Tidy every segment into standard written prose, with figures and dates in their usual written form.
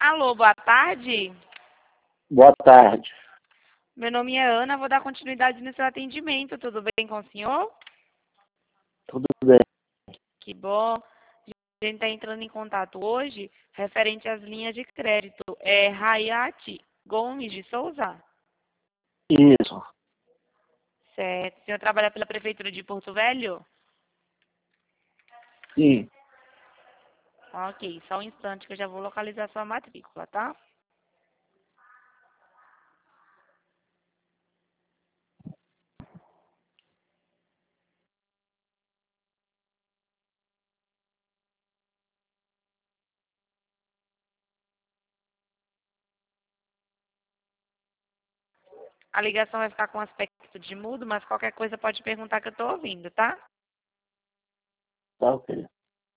Alô, boa tarde. Boa tarde. Meu nome é Ana, vou dar continuidade no seu atendimento. Tudo bem com o senhor? Tudo bem? Que bom. A gente está entrando em contato hoje referente às linhas de crédito. É Hayati Gomes de Souza? Isso. Certo. O senhor trabalha pela Prefeitura de Porto Velho? Sim. Ok, só um instante que eu já vou localizar sua matrícula, tá? A ligação vai ficar com aspecto de mudo, mas qualquer coisa pode perguntar que eu estou ouvindo, tá? Tá ok.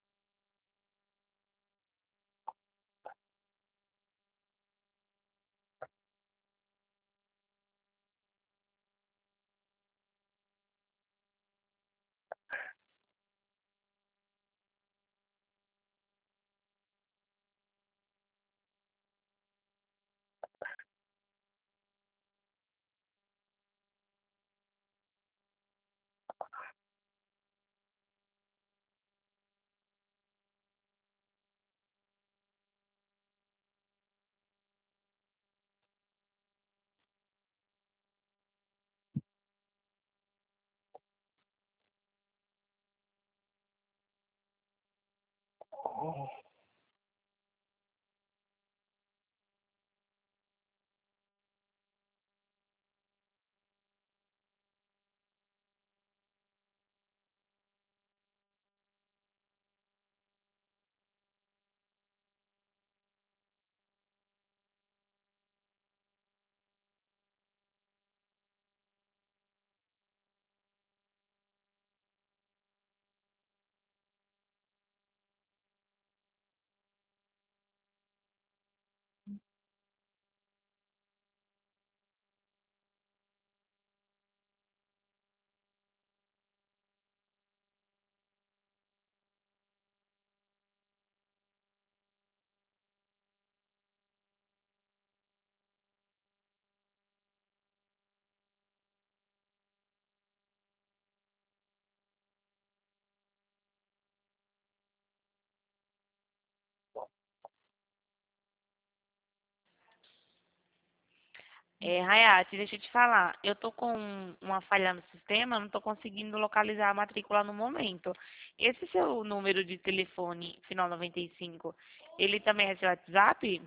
Hayati, deixa eu te falar. Eu tô com uma falha no sistema, não tô conseguindo localizar a matrícula no momento. Esse seu número de telefone, final 95, ele também é seu WhatsApp?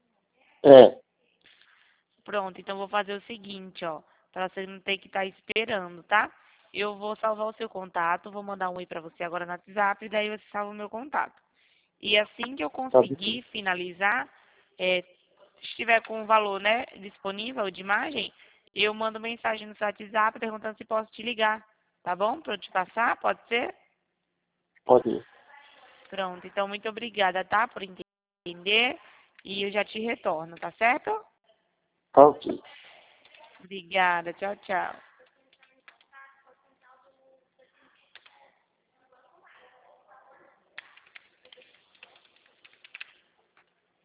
É. Pronto, então vou fazer o seguinte, ó, para você não ter que estar esperando, tá? Eu vou salvar o seu contato, vou mandar um oi para você agora no WhatsApp, e daí você salva o meu contato. E assim que eu Tá bem. conseguir finalizar, estiver com o valor, né, disponível de imagem, eu mando mensagem no seu WhatsApp perguntando se posso te ligar, tá bom? Para eu te passar, pode ser? Pode ir. Pronto, então muito obrigada, tá, por entender e eu já te retorno, tá certo? Tá ok. Obrigada, tchau, tchau.